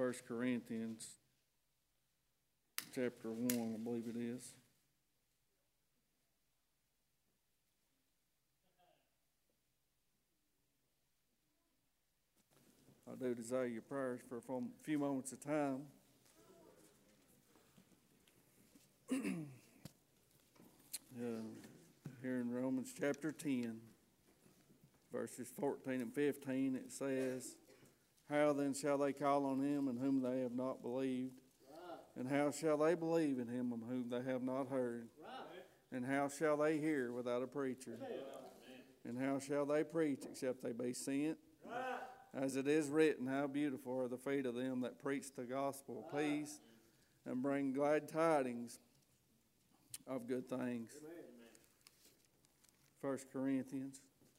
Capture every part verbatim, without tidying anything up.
First Corinthians chapter one, I believe it is. I do desire your prayers for a few moments of time. uh, here in Romans chapter ten, verses fourteen and fifteen, it says, "How then shall they call on him in whom they have not believed? And how shall they believe in him of whom they have not heard? And how shall they hear without a preacher? And how shall they preach except they be sent? As it is written, how beautiful are the feet of them that preach the gospel of peace and bring glad tidings of good things." First Corinthians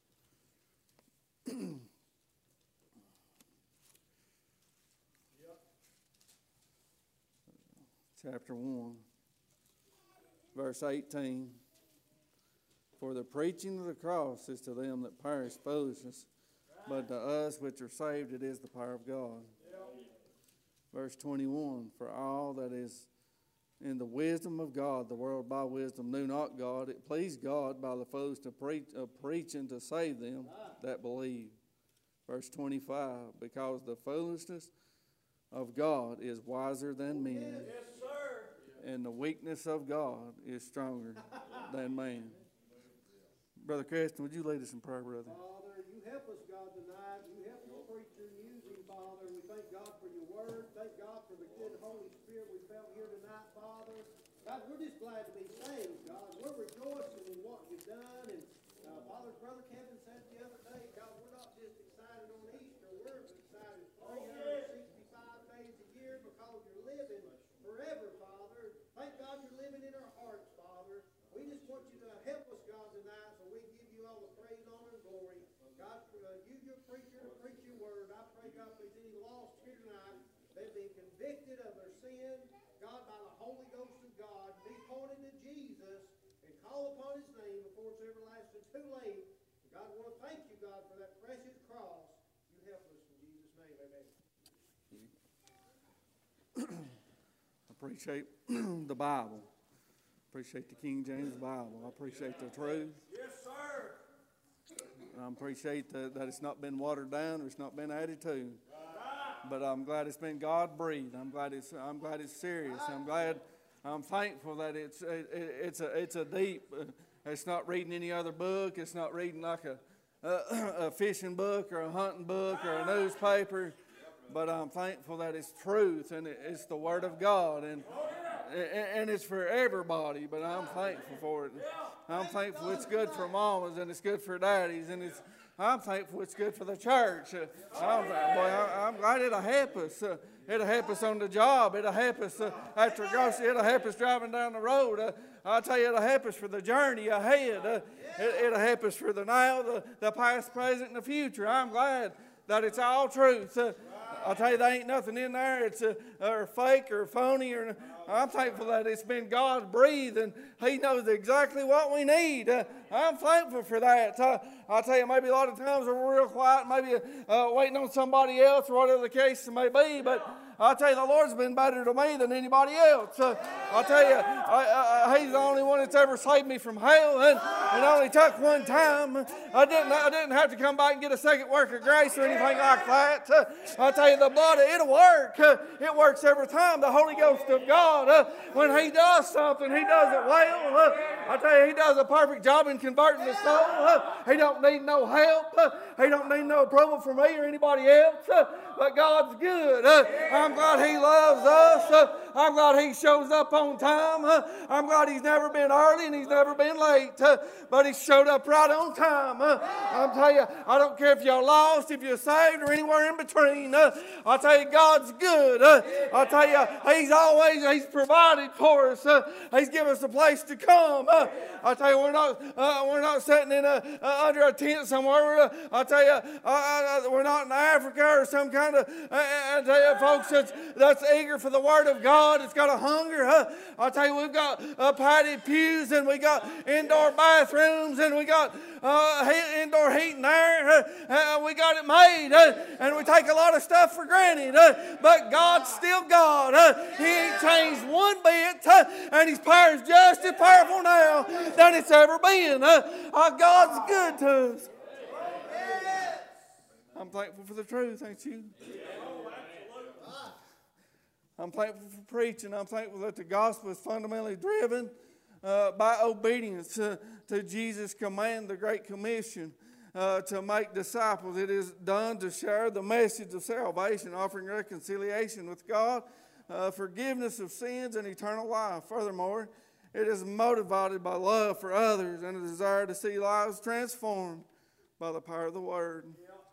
chapter one, verse eighteen. "For the preaching of the cross is to them that perish foolishness, but to us which are saved it is the power of God." Verse twenty-one, "For all that is in the wisdom of God, the world by wisdom knew not God. It pleased God by the fools to preach, uh, preaching to save them that believe." Verse twenty-five, "Because the foolishness of God is wiser than men, yes, sir. And the weakness of God is stronger than man." Brother Creston, would you lead us in prayer, brother? Father, you help us, God, tonight. You help your preacher and use him, Father. We thank God for your word. Thank God for the good Holy Spirit we felt here tonight, Father. God, we're just glad to be saved, God. We're rejoicing in what you've done. And uh, Father, Brother Kevin said the other day, God, we're not just excited on Easter. We're excited three hundred sixty-five days a year because you're living forever, Father. Thank God you're living in our hearts, Father. We just want you to help us, God, tonight, so we give you all the praise, honor, and glory. God, uh, use your preacher to preach your word. I pray, God, if there's any lost here tonight, they've been convicted of their sin, God, by the Holy Ghost of God, be pointed to Jesus and call upon his name before it's everlasting too late. God, I want to thank you, God, for that precious cross. You help us in Jesus' name. Amen. I appreciate the Bible. Appreciate the King James Bible. I appreciate the truth. Yes, sir. I appreciate the, that it's not been watered down or it's not been added to. But I'm glad it's been God-breathed. I'm glad it's I'm glad it's serious. I'm glad. I'm thankful that it's it, it's a it's a deep. Uh, it's not reading any other book. It's not reading like a, a a fishing book or a hunting book or a newspaper. But I'm thankful that it's truth and it's the Word of God and. And it's for everybody, but I'm thankful for it. I'm thankful it's good for mamas and it's good for daddies, and it's. I'm thankful it's good for the church. I'm, boy, I'm glad it'll help us. Uh, it'll help us on the job. It'll help us uh, after grocery. It'll help us driving down the road. Uh, I'll tell you, it'll help us for the journey ahead. Uh, it, it'll help us for the now, the, the past, present, and the future. I'm glad that it's all truth. Uh, I'll tell you, there ain't nothing in there. It's a, or fake or phony. Or I'm thankful that it's been God breathed and he knows exactly what we need. Uh, I'm thankful for that. Uh, I'll tell you, maybe a lot of times we're real quiet, maybe uh, waiting on somebody else or whatever the case may be, but I'll tell you, the Lord's been better to me than anybody else. Uh, I'll tell you, I, I, He's the only one that's ever saved me from hell, and it only took one time. I didn't, I didn't have to come back and get a second work of grace or anything like that. Uh, I'll tell you, the blood, it'll work. Uh, it works every time. The Holy Ghost of God, uh, when He does something, He does it well. Uh, I tell you, He does a perfect job in converting the soul. Uh, he don't need no help. Uh, he don't need no approval from me or anybody else. Uh, but God's good. Uh, I'm glad He loves us. Uh, I'm glad He shows up on time. Uh, I'm glad He's never been early and He's never been late. Uh, but He showed up right on time. Uh, I'm telling you, I don't care if you're lost, if you're saved, or anywhere in between. Uh, I'll tell you, God's good. Uh, I'll tell you, He's always, He's provided for us. Uh, he's given us a place to come. Uh, I'll tell you, we're not, uh, we're not sitting in a, uh, under a tent somewhere. Uh, I'll tell you, uh, uh, we're not in Africa or some kind of, uh, I tell you, folks, that's, that's eager for the Word of God. God that's got a hunger. Uh, I'll tell you, we've got uh, padded pews, and we got indoor bathrooms, and we got uh, he- indoor heat and air. Uh, uh, we got it made, uh, and we take a lot of stuff for granted. Uh, but God's still God. Uh, he ain't changed one bit, uh, and His power is just as powerful now than it's ever been. Uh, uh, God's good to us. I'm thankful for the truth, ain't you? I'm thankful for preaching. I'm thankful that the gospel is fundamentally driven uh, by obedience to, to Jesus' command, the Great Commission, uh, to make disciples. It is done to share the message of salvation, offering reconciliation with God, uh, forgiveness of sins, and eternal life. Furthermore, it is motivated by love for others and a desire to see lives transformed by the power of the Word.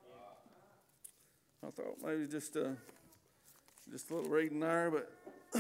I thought maybe just uh, just a little reading there, but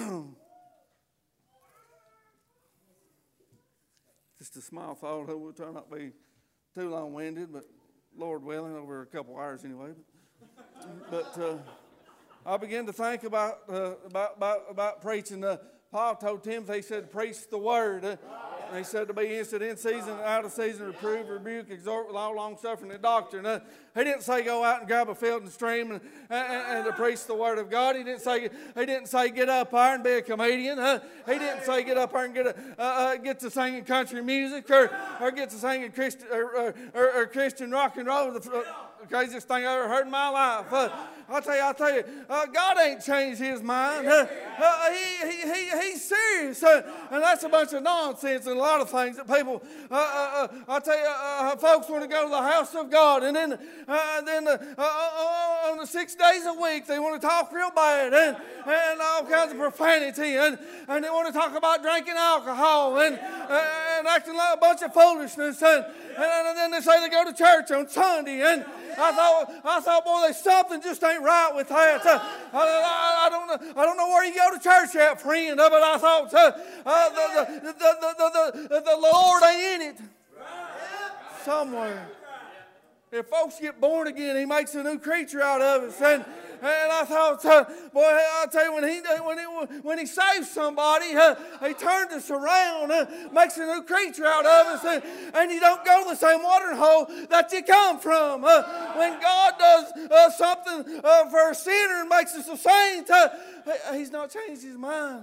just a small thought. We'll try not to be too long-winded, but Lord willing, over a couple hours anyway. But, but uh, I began to think about uh, about, about about preaching. Uh, Paul told Timothy, he said, preach the Word. Uh, And he said to be instant in season and out of season, reprove, rebuke, exhort with all long suffering and doctrine. Uh, he didn't say go out and grab a field and stream and, and, and to preach the Word of God. He didn't say he didn't say get up there and be a comedian. Uh, he didn't say get up there and get a, uh, uh, get to singing country music or or get to singing Christian or, or, or Christian rock and roll. The, uh, the craziest thing I ever heard in my life. Uh, I'll tell you, I'll tell you, uh, God ain't changed His mind. Uh, uh, he, he, he, he's serious. Uh, and that's a bunch of nonsense and a lot of things that people, uh, uh, uh, I'll tell you, uh, uh, folks want to go to the house of God. And then, uh, then uh, uh, uh, on the six days a week, they want to talk real bad and, and all kinds of profanity. And, and they want to talk about drinking alcohol and, uh, and acting like a bunch of foolishness. And, and, and then they say they go to church on Sunday. And I thought, I thought, boy, there's something just ain't right with that. Uh, I, I, I don't know, I don't know where you go to church at, friend. Uh, but I thought uh, uh, the, the, the, the, the, the Lord ain't in it somewhere. If folks get born again, He makes a new creature out of us. And and I thought, uh, boy, I'll tell you, when He when he when He saves somebody, uh, He turns us around, uh, makes a new creature out of us, and, and you don't go to the same watering hole that you come from. Uh, when God does uh, something uh, for a sinner and makes us a saint, uh, He's not changed His mind.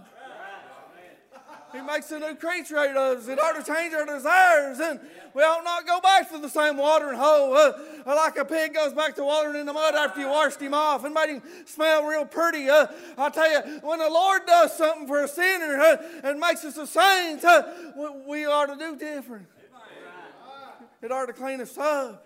He makes a new creature out of us. It ought to change our desires. And we ought not go back to the same watering hole. Uh, like a pig goes back to watering in the mud after you washed him off and made him smell real pretty. Uh, I tell you, when the Lord does something for a sinner uh, and makes us a saint, uh, we, we ought to do different. It ought to clean us up.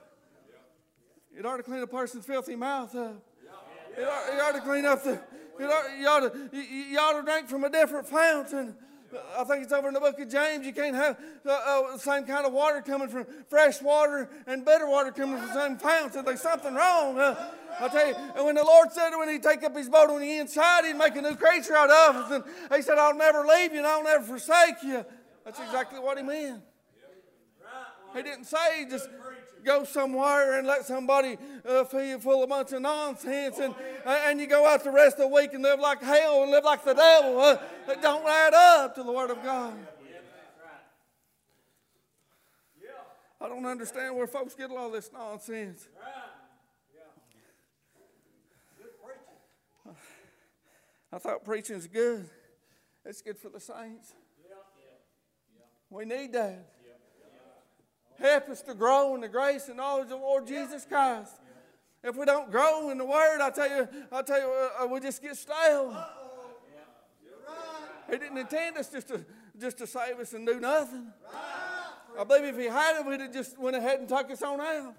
It ought to clean a person's filthy mouth up. It ought, it ought to clean up the... It ought, you, ought to, you, you ought to drink from a different fountain. I think it's over in the book of James. You can't have uh, uh, the same kind of water coming from fresh water and bitter water coming from the same fountain. There's something wrong. Uh, I tell you, and when the Lord said when He'd take up His boat on the inside, He'd make a new creature out of us. And He said, I'll never leave you and I'll never forsake you. That's exactly what He meant. He didn't say just go somewhere and let somebody uh, fill you full of a bunch of nonsense and, and you go out the rest of the week and live like hell and live like the devil. Uh, that don't add up to the Word of God. I don't understand where folks get all this nonsense. I thought preaching's good. It's good for the saints. We need that. Help us to grow in the grace and knowledge of the Lord Jesus Christ. If we don't grow in the Word, I tell you, I tell you, uh, we just get stale. He didn't intend us just to just to save us and do nothing. I believe if He had it, we'd have just went ahead and took us on out.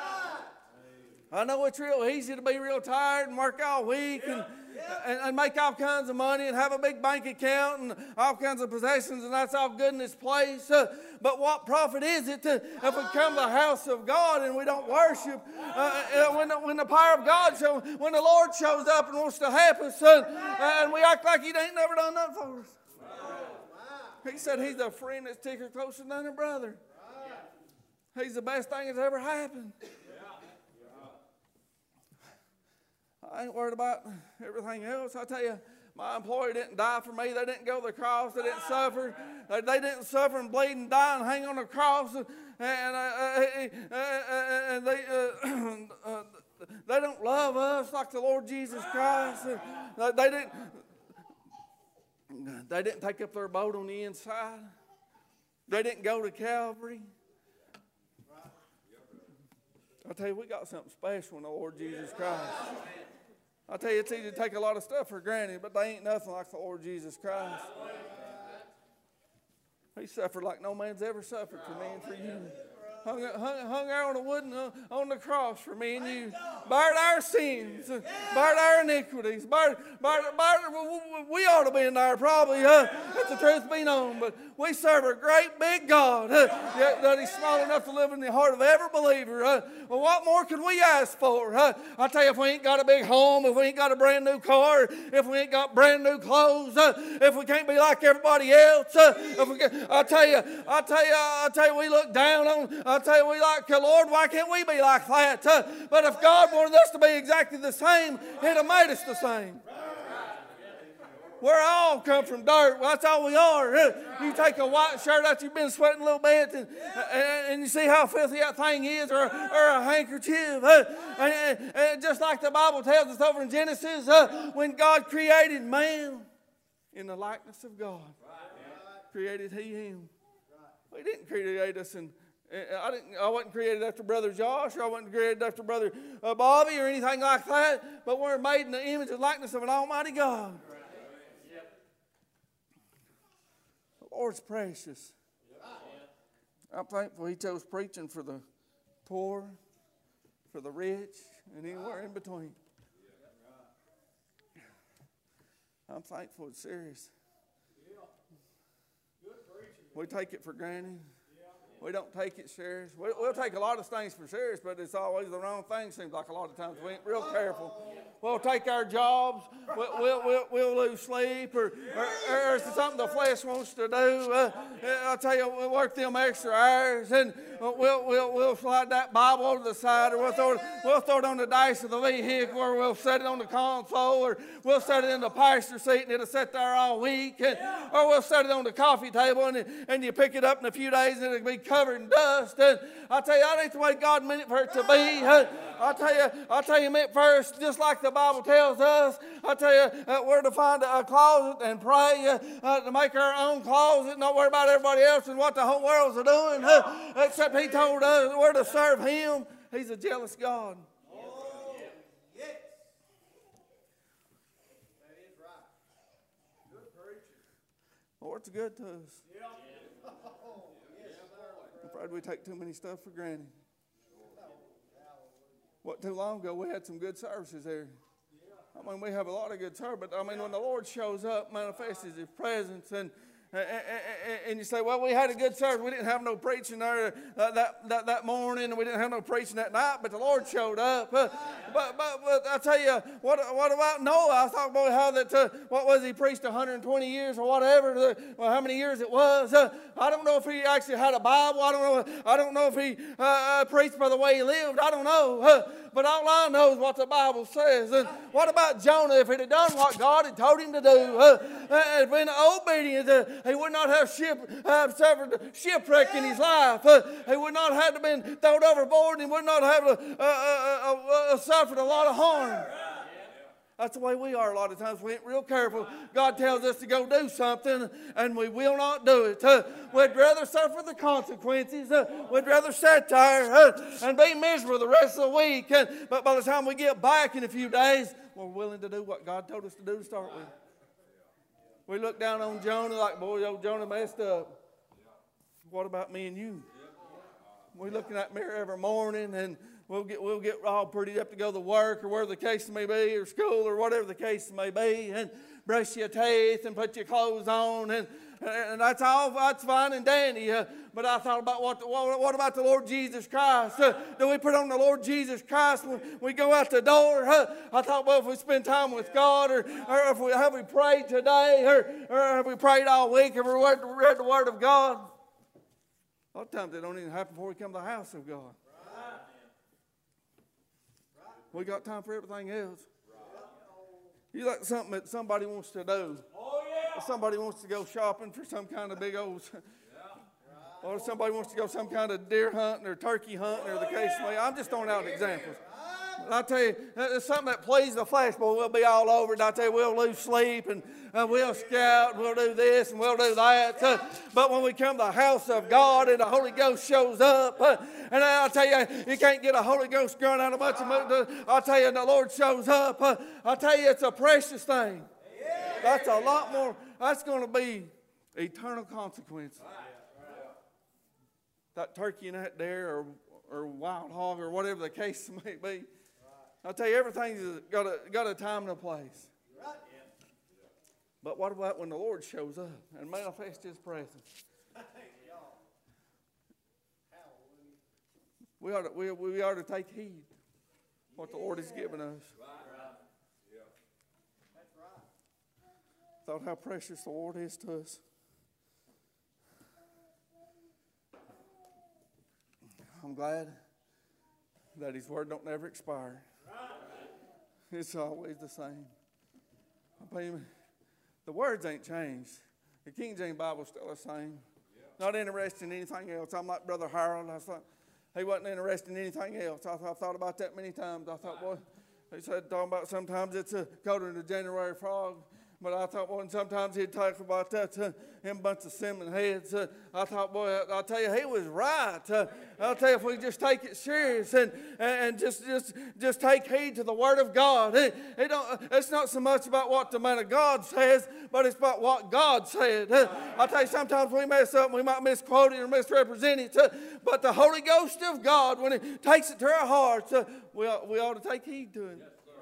I know it's real easy to be real tired and work all week and, and, and make all kinds of money and have a big bank account and all kinds of possessions, and that's all good in this place. Uh, but what profit is it to, if we come to the house of God and we don't worship? Uh, uh, when, the, when the power of God shows, when the Lord shows up and wants to help us, uh, and we act like He ain't never done nothing for us. He said He's a friend that's sticks closer than a brother. He's the best thing that's ever happened. I ain't worried about everything else. I tell you, My employer didn't die for me. They didn't go to the cross. They didn't suffer. They, they didn't suffer and bleed and die and hang on the cross. And, and, uh, uh, and they, uh, uh, they don't love us like the Lord Jesus Christ. And they didn't. They didn't take up their abode on the inside. They didn't go to Calvary. I tell you, we got something special in the Lord Jesus Christ. I tell you, it's easy to take a lot of stuff for granted, but they ain't nothing like the Lord Jesus Christ. He suffered like no man's ever suffered for me and for you. Hung, hung, hung there on the wooden, uh, on the cross for me and you. Bared our sins, uh, bared our iniquities. Bared, bared, bared, we ought to be in there probably, uh, if the truth be known. But we serve a great big God uh, that, that He's small enough to live in the heart of every believer. Uh, well, what more could we ask for? Uh, I tell you, if we ain't got a big home, if we ain't got a brand new car, if we ain't got brand new clothes, uh, if we can't be like everybody else, uh, if we can, I tell you, I tell you, I tell you, we look down on. I tell you, we like, Lord, why can't we be like that? Uh, but if God wanted us to be exactly the same, He'd have made us the same. We're all come from dirt. Well, that's all we are. Uh, you take a white shirt after you've been sweating a little bit, and, and, and you see how filthy that thing is, or, or a handkerchief. Uh, and, and just like the Bible tells us over in Genesis, uh, when God created man in the likeness of God, created He him. He didn't create us in I didn't. I wasn't created after Brother Josh, or I wasn't created after Brother uh, Bobby, or anything like that. But we're made in the image and likeness of an Almighty God. The Lord's precious. I'm thankful He chose preaching for the poor, for the rich, and anywhere in between. I'm thankful it's serious. We take it for granted. We don't take it serious. We'll, we'll take a lot of things for serious, but it's always the wrong thing. Seems like a lot of times we ain't real careful. We'll take our jobs. We'll, we'll, we'll, we'll lose sleep, or, or, or it's something the flesh wants to do. Uh, I'll tell you, we'll work them extra hours, and we'll, we'll, we'll slide that Bible over the side, or we'll throw, it, we'll throw it on the dice of the vehicle, or we'll set it on the console, or we'll set it in the passenger seat, and it'll sit there all week. And, or we'll set it on the coffee table, and, and you pick it up in a few days, and it'll be covered in dust. And I tell you, that ain't the way God meant it for it to be. Uh, I tell you, I tell you, meant first, just like the Bible tells us. I tell you, uh, we're to find a closet and pray, uh, uh, to make our own closet, not worry about everybody else and what the whole world's are doing. Uh, except He told us we're to serve Him. He's a jealous God. Oh, yes. That is right. Good preaching. Lord's good to us. Yeah. Oh, yes, I'm afraid we take too many stuff for granted. What, too long ago, we had some good services there. I mean, we have a lot of good service, but I mean, when the Lord shows up, manifests His presence, and And, and, and you say, well, we had a good service. We didn't have no preaching there that, that, that, that morning, and we didn't have no preaching that night, but the Lord showed up. Uh, but, but, but I tell you, what, what about Noah? I thought, boy, how that, uh, what was he, preached one hundred twenty years or whatever, uh, well, how many years it was. Uh, I don't know if he actually had a Bible. I don't know, I don't know if he uh, uh, preached by the way he lived. I don't know. Uh, but all I know is what the Bible says. And what about Jonah? If he'd have done what God had told him to do, uh, uh, been obedient, uh, he would not have ship, uh, suffered shipwreck in his life. Uh, he would not have to been thrown overboard, and he would not have uh, uh, uh, uh, suffered a lot of harm. That's the way we are a lot of times. We ain't real careful. God tells us to go do something, and we will not do it. Uh, we'd rather suffer the consequences. Uh, we'd rather sit there uh, and be miserable the rest of the week. And, but by the time we get back in a few days, we're willing to do what God told us to do to start with. We look down on Jonah like, boy, old Jonah messed up. What about me and you? We look in that mirror every morning, and We'll get, we'll get all prettied up to go to work, or wherever the case may be, or school, or whatever the case may be, and brush your teeth and put your clothes on, and, and that's all, that's fine and dandy. Uh, but I thought about what, what, what about the Lord Jesus Christ? Uh, do we put on the Lord Jesus Christ when we go out the door? Uh, I thought, well, if we spend time with God, or, or if we have we prayed today, or, or have we prayed all week, have we read, read the Word of God? A lot of times it don't even happen before we come to the house of God. We got time for everything else. You like something that somebody wants to do. Oh, yeah. Somebody wants to go shopping for some kind of big old, or somebody wants to go some kind of deer hunting or turkey hunting or the case may. I'm just throwing out examples. But I tell you, it's something that pleases the flesh, boy. We'll be all over it. I tell you, we'll lose sleep and uh, we'll scout and we'll do this and we'll do that. Uh, but when we come to the house of God and the Holy Ghost shows up, uh, and I'll tell you, you can't get a Holy Ghost growing out a bunch of mood. I'll tell you, and the Lord shows up. Uh, I'll tell you, it's a precious thing. That's a lot more. That's going to be eternal consequence. That turkey and that deer or, or wild hog or whatever the case may be. I'll tell you, everything's got a, got a time and a place. But what about when the Lord shows up and manifests His presence? We ought to, we, we ought to take heed what the Lord has given us. Thought how precious the Lord is to us. I'm glad that His word don't never expire. It's always the same. I mean, the words ain't changed. The King James Bible's still the same. Not interested in anything else. I'm like Brother Harold. I thought he wasn't interested in anything else. I, I thought about that many times. I thought, boy, he said talking about sometimes it's a colder than a January frog. But I thought, boy, and sometimes he'd talk about that, uh, him a bunch of cinnamon heads. Uh, I thought, boy, I, I'll tell you, he was right. Uh, I'll tell you, if we just take it serious and, and just, just, just take heed to the Word of God. It, it don't, it's not so much about what the man of God says, but it's about what God said. Uh, I'll tell you, sometimes we mess up and we might misquote it or misrepresent it. Uh, but the Holy Ghost of God, when it takes it to our hearts, uh, we, ought, we ought to take heed to it.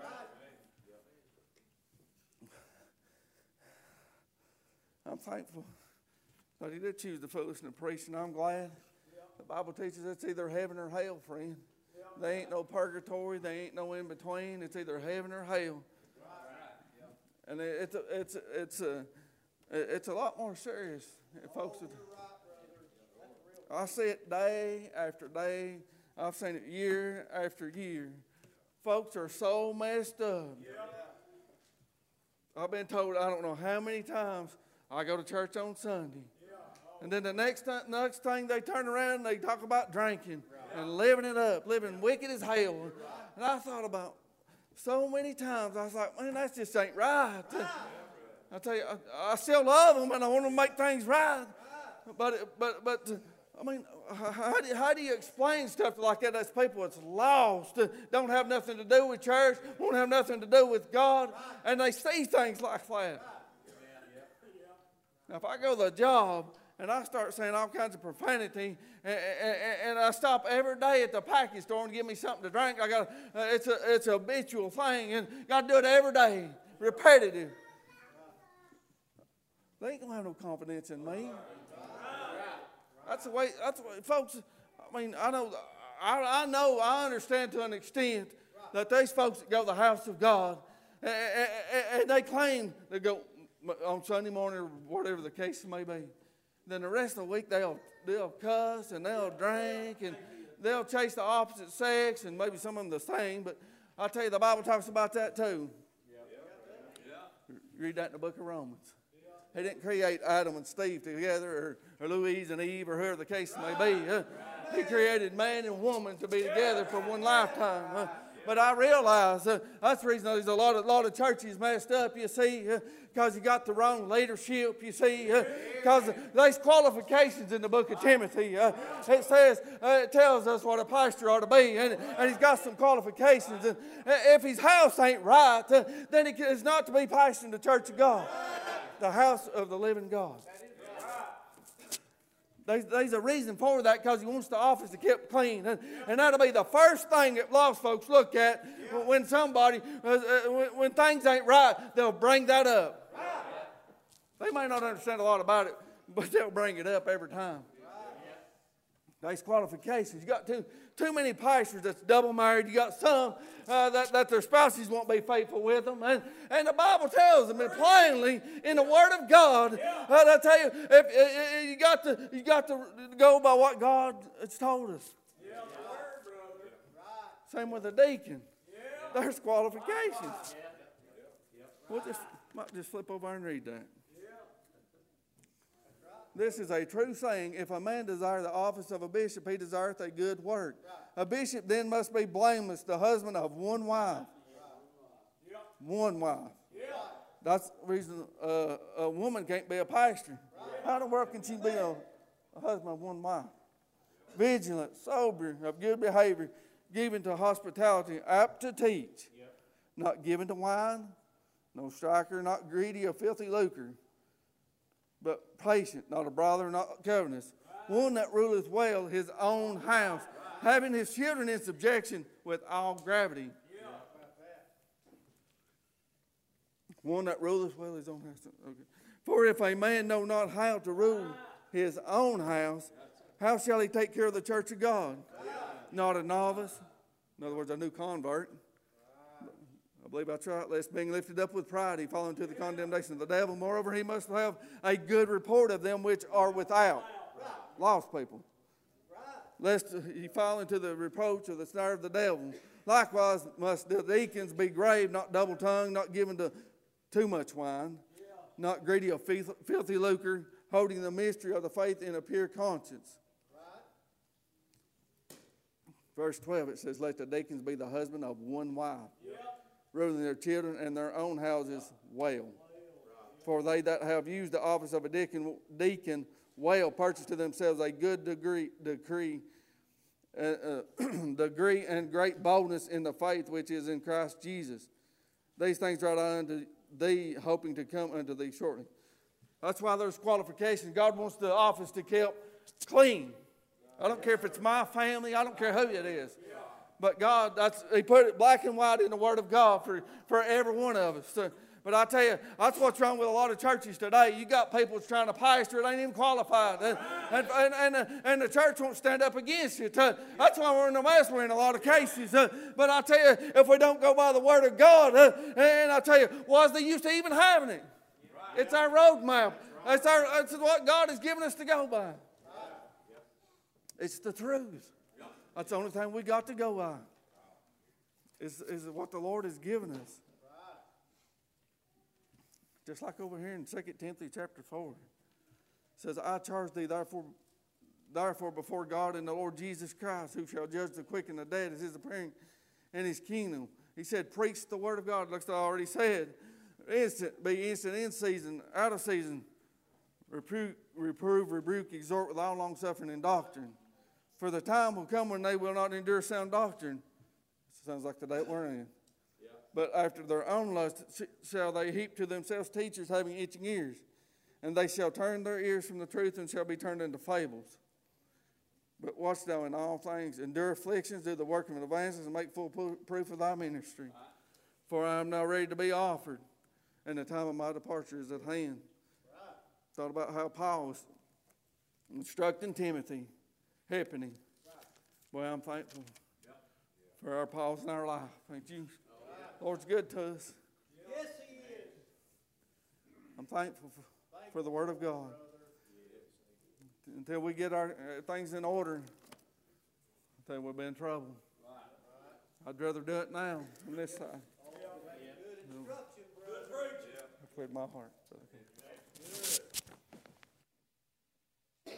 I'm thankful that He did choose the foolishness of preaching. I'm glad. The Bible teaches it's either heaven or hell, friend. There ain't no purgatory. There ain't no in between. It's either heaven or hell. And it's a, it's a, it's a, it's a lot more serious, folks. I see it day after day. I've seen it year after year. Folks are so messed up. I've been told I don't know how many times. I go to church on Sunday. And then the next, th- next thing they turn around and they talk about drinking and living it up, living wicked as hell. And I thought about so many times, I was like, man, that just ain't right. I tell you, I, I still love them and I want to make things right. But, but, but I mean, how do, how do you explain stuff like that? That's people that's lost, don't have nothing to do with church, won't have nothing to do with God, and they see things like that. Now, if I go to the job and I start saying all kinds of profanity, and, and, and I stop every day at the package store and give me something to drink, I got uh, it's a it's a habitual thing, and got to do it every day, repetitive. They ain't gonna have no confidence in me. That's the way. That's the way, folks. I mean, I know, I, I know, I understand to an extent that these folks that go to the house of God, and, and, and they claim they go on Sunday morning or whatever the case may be. Then the rest of the week they'll they'll cuss and they'll drink and they'll chase the opposite sex and maybe some of them the same. But I'll tell you, the Bible talks about that too. You read that in the book of Romans. He didn't create Adam and Steve together, or, or Louise and Eve, or whoever the case may be. Uh, he created man and woman to be together for one lifetime. Uh, But I realize uh, that's the reason there's a lot of lot of churches messed up, you see, because uh, you got the wrong leadership, you see, because uh, there's qualifications in the book of Timothy. Uh, it says, uh, it tells us what a pastor ought to be, and, and he's got some qualifications. And if his house ain't right, uh, then he is not to be pastoring the church of God, the house of the living God. There's, there's a reason for that, because he wants the office to keep clean. And, and that'll be the first thing that lost folks look at yeah. when somebody, uh, uh, when, when things ain't right, they'll bring that up. Right. They may not understand a lot about it, but they'll bring it up every time. Right. There's qualifications. You got too, too many pastors that's double married. You got some uh, that, that their spouses won't be faithful with them. And, and the Bible tells them, and plainly in the Word of God, uh, I tell you, if, if, if you got to you got to go by what God has told us. Yeah. Same with a deacon. Yeah. There's qualifications. We'll just, might just flip over and read that. This is a true saying. If a man desire the office of a bishop, he desireth a good work. A bishop then must be blameless, the husband of one wife. One wife. That's the reason uh, a woman can't be a pastor. How in the world can she be a, a husband of one wife? Vigilant, sober, of good behavior, given to hospitality, apt to teach, not given to wine, no striker, not greedy of filthy lucre, but patient, not a brother, not covetous, one that ruleth well his own house, having his children in subjection with all gravity. One that ruleth well his own house. Okay. For if a man know not how to rule his own house, how shall he take care of the church of God? Not a novice, in other words, a new convert. I believe that's right. Lest being lifted up with pride, he fall into the condemnation of the devil. Moreover, he must have a good report of them which are without, lost people. Lest he fall into the reproach of the snare of the devil. Likewise must the deacons be grave, not double-tongued, not given to too much wine, not greedy of filthy lucre, holding the mystery of the faith in a pure conscience. Verse twelve, it says, let the deacons be the husband of one wife, ruling their children and their own houses well. For they that have used the office of a deacon, deacon well purchase to themselves a good degree, decree, uh, uh, degree and great boldness in the faith which is in Christ Jesus. These things write I unto thee, hoping to come unto thee shortly. That's why there's qualifications. God wants the office to keep clean. I don't care if it's my family. I don't care who it is. But God, that's, He put it black and white in the Word of God for, for every one of us. So, but I tell you, that's what's wrong with a lot of churches today. You got people that's trying to pastor, they ain't even qualified. And, and, and, and, the, and the church won't stand up against you. That's why we're in the mess we're in a lot of cases. Uh, but I tell you, if we don't go by the Word of God, uh, and I tell you, what's the use of even having it? It's our roadmap. It's, our, it's what God has given us to go by. It's the truth. That's the only thing we got to go by. Is, is what the Lord has given us. Just like over here in Second Timothy chapter four. It says, I charge thee therefore, therefore before God and the Lord Jesus Christ, who shall judge the quick and the dead as his appearing in his kingdom. He said, preach the word of God, like I already said. Instant, be instant in season, out of season. Reprove, reprove, rebuke, exhort with all long suffering and doctrine. For the time will come when they will not endure sound doctrine. Sounds like the day we're in. Yeah. But after their own lust shall they heap to themselves teachers having itching ears. And they shall turn their ears from the truth and shall be turned into fables. But watch thou in all things, endure afflictions, do the work of an evangelist, and make full proof of thy ministry. Right. For I am now ready to be offered, and the time of my departure is at hand. Right. Thought about how Paul was instructing Timothy, helping him. Right. Boy, I'm thankful yep. for our Pauls in our life. Thank you. Right. Lord's good to us. Yes, He is. I'm thankful for, for the Word of God. Until we get our uh, things in order, I think we'll be in trouble. Right. I'd rather do it now than this side. Oh, yeah. Good instruction, brother. Good preaching. I cleared my heart. So.